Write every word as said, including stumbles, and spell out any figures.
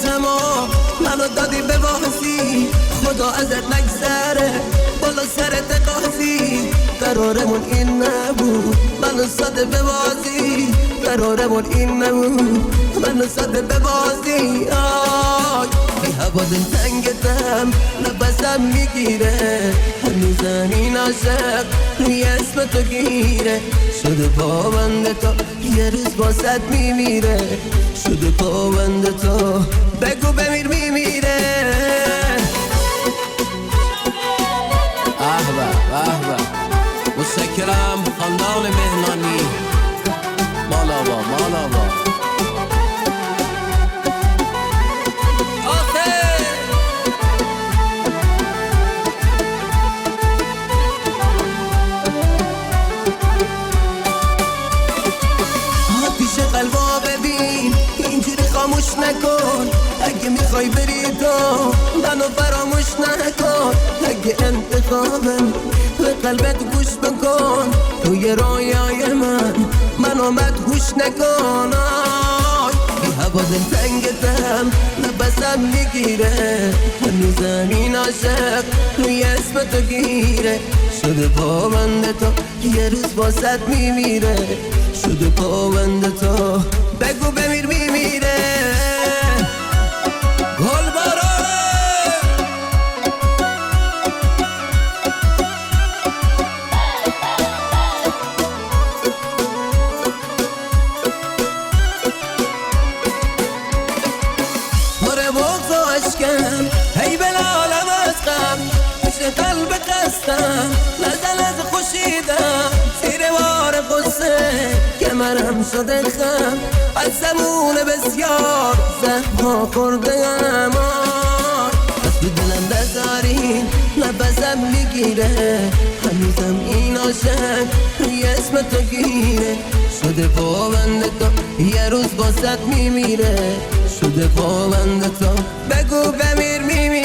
زمان منو دادی به بازی، خدا ازت نگذره بالا سرت قاضی. قرارمون این نبود منو ساده به بازی، قرارمون این نبود منو ساده به بازی. آی بی هوا دل تنگتم نفسم میگیره، هنوزم این عاشق روی اسم تو گیره. شده پابند تو یه روز باست میمیره، شده پابند تو بگو بمیر میمیره. احبه احبه متشکرم خاندان مهنانی. مالابا مالابا قلبا ببین اینجوری خاموش نکن، اگه میخوای بری تو منو فراموش نکن. اگه انتخابم به قلبت گوش بکن، توی رویای من منو مدهوش نکن. بی هوا دل تنگتم نفسم میگیره، هنوزم این عاشق روی اسم تو گیره. شده پابند تو یه روز باست میمیره، شده پابند تو بگو بمیر میمیره. گل بارانه مره بغض و عشقم هی بلالم از غم، پیش قلب قستم نزل از خوشیدم. زیر بار قصه کمرم شده خم، از زمون بسیار زهما خوردم. از تو دلم بذارین نفسم میگیره، هنوزم این عاشق روی اسم تو گیره. شده پابند تو یه روز باست میمیره، شده پابند تو بگو بمیر میمیره.